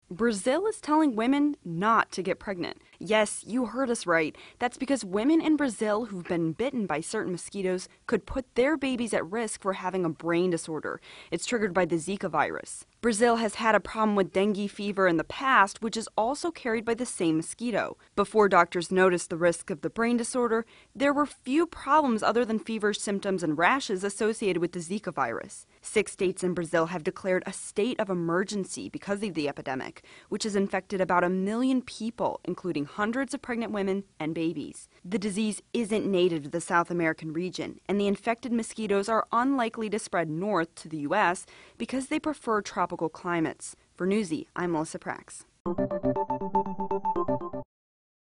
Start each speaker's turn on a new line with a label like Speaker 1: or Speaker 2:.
Speaker 1: Brazil is telling women not to get pregnant. Yes, you heard us right. That's because women in Brazil who've been bitten by certain mosquitoes could put their babies at risk for having a brain disorder. It's triggered by the Zika virus. Brazil has had a problem with dengue fever in the past, which is also carried by the same mosquito. Before doctors noticed the risk of the brain disorder, there were few problems other than fever symptoms and rashes associated with the Zika virus. 6 states in Brazil have declared a state of emergency because of the epidemic, which has infected about 1 million people, including hundreds of pregnant women and babies. The disease isn't native to the South American region, and the infected mosquitoes are unlikely to spread north to the U.S. because they prefer tropical climates. For Newsy, I'm Melissa Prax.